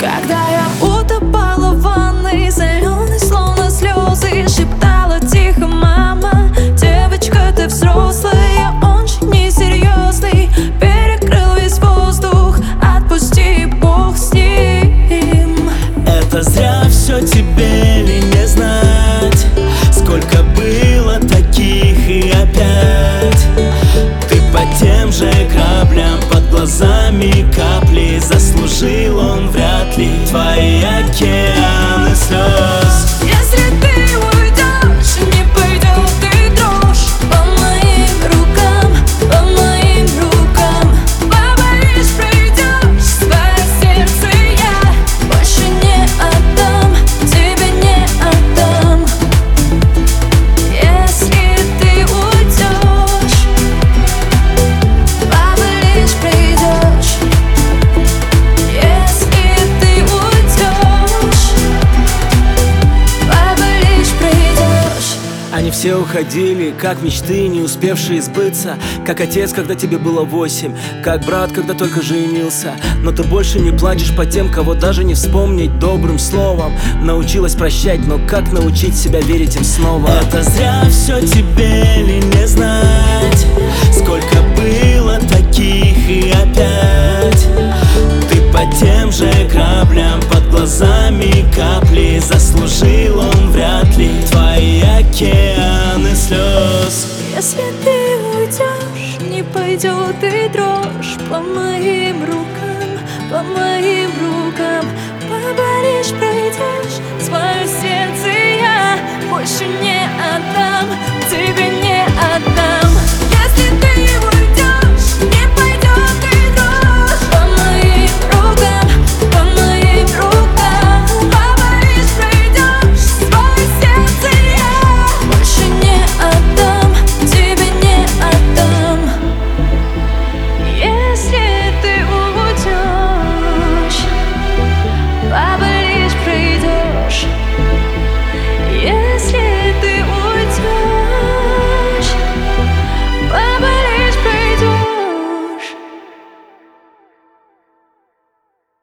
Когда я утопала в ванной, соленой, словно слезы, шептала тихо: мама, девочка, ты взрослая, он же несерьезный. Перекрыл весь воздух, отпусти, Бог с ним. Это зря все тебе ли не знать, сколько было таких и опять ты по тем же граблям, под глазами капли. Заслужил он вряд ли твои океаны слез. Если ты уйдешь, не пойдет и дрожь по моим рукам, по моим рукам. Побоишь, придешь, свое сердце я больше не отдам, тебе не отдам. Если ты уйдешь, побоишь, придешь. Если ты уйдешь, побоишь, придешь. Они все уходили, как мечты, не успевшие сбыться. Как отец, когда тебе было 8, как брат, когда только женился. Но ты больше не плачешь по тем, кого даже не вспомнить добрым словом. Научилась прощать, но как научить себя верить им снова? Это зря все тебе ли не знать, сколько было таких и опять ты по тем же граблям, под глазами капли. Заслужил он вряд ли твои океаны слез. Если ты уйдешь, не пойдет и дрожь по моим рукам, по моим